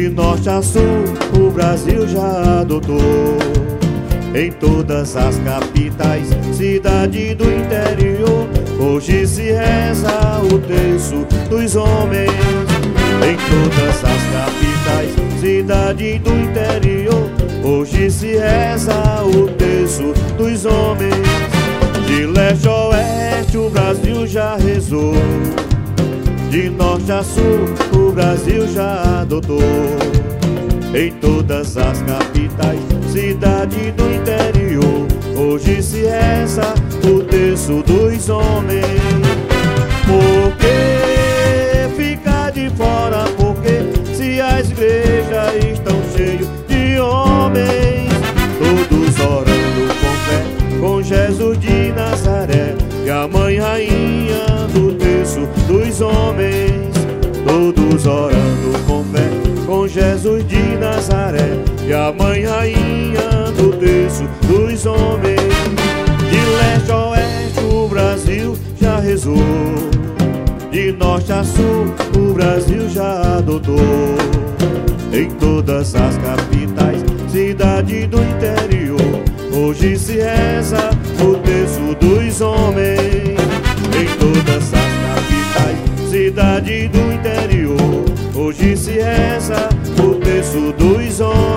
norte a sul, o Brasil já adotou. Em todas as capitais, cidade do interior, hoje se reza o terço dos homens. Em todas as capitais, cidade do interior, hoje se reza o terço dos homens. De leste a oeste o Brasil já rezou, de norte a sul o Brasil já adotou. Em todas as capitais, cidade do interior, hoje se reza o terço dos homens. Por que ficar de fora? Porque se as igrejas estão cheias de homens, todos orando com fé, com Jesus de Nazaré, e a mãe rainha do terço dos homens. Todos orando com fé, com Jesus de Nazaré, e a mãe rainha do terço dos homens. De leste a oeste o Brasil já rezou, de norte a sul o Brasil já adotou. Em todas as capitais, cidade do interior, hoje se reza o terço dos homens. Em todas as capitais, cidade do interior, hoje se reza o terço dos homens.